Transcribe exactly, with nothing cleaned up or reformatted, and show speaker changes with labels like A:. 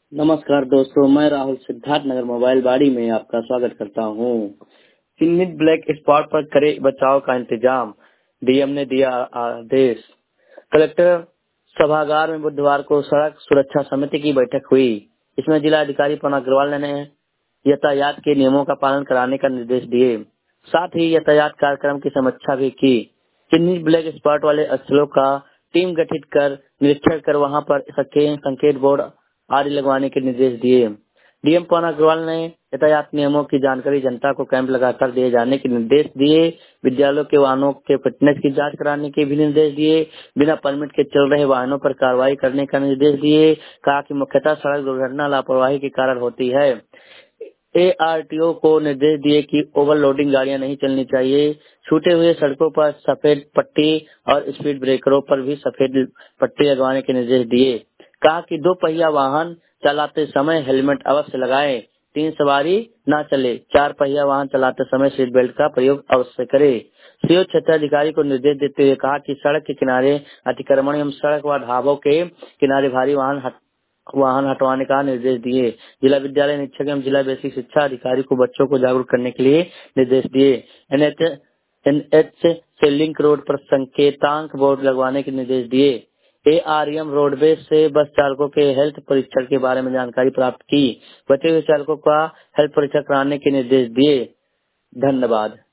A: नमस्कार दोस्तों, मैं राहुल सिद्धार्थ नगर मोबाइल बाड़ी में आपका स्वागत करता हूँ। चिन्हित ब्लैक स्पॉट पर करे बचाव का इंतजाम, डीएम ने दिया आदेश। कलेक्टर सभागार में बुधवार को सड़क सुरक्षा समिति की बैठक हुई। इसमें जिला अधिकारी पवन अग्रवाल ने यातायात के नियमों का पालन कराने का निर्देश दिए, साथ ही यातायात कार्यक्रम की समीक्षा भी की। चिन्हित ब्लैक स्पॉट वाले स्थलों का टीम गठित कर निरीक्षण कर वहां पर संकेत बोर्ड आदि लगवाने के निर्देश दिए। डीएम पवन अग्रवाल ने यातायात नियमों की जानकारी जनता को कैंप लगाकर दिए जाने के निर्देश दिए। विद्यालयों के वाहनों के फिटनेस की जांच कराने के भी निर्देश दिए। बिना परमिट के चल रहे वाहनों पर कार्रवाई करने का निर्देश दिए। कहा कि मुख्यतः सड़क दुर्घटना लापरवाही के कारण होती है। एआरटीओ को निर्देश दिए कि ओवरलोडिंग गाड़ियां नहीं चलनी चाहिए। छूटे हुए सड़कों पर सफेद पट्टी और स्पीड ब्रेकरों पर भी सफेद पट्टी लगवाने के निर्देश दिए। कहा कि दो पहिया वाहन चलाते समय हेलमेट अवश्य लगाएं। तीन सवारी न चले। चार पहिया वाहन चलाते समय सीट बेल्ट का प्रयोग अवश्य करें। सीओ क्षेत्राधिकारी को निर्देश देते हुए कहा कि सड़क के किनारे अतिक्रमण एवं सड़क व ढाबों के किनारे भारी वाहन हट वाहन हटवाने का निर्देश दिए। जिला विद्यालय निरीक्षक एवं जिला बेसिक शिक्षा अधिकारी को बच्चों को जागरूक करने के लिए निर्देश दिए। एनएच एनएच से लिंक रोड पर संकेतांक बोर्ड लगवाने के निर्देश दिए। एआरएम रोडवेज से बस चालकों के हेल्थ परीक्षण के बारे में जानकारी प्राप्त की। बचे हुए चालकों का हेल्थ परीक्षण कराने के निर्देश दिए। धन्यवाद।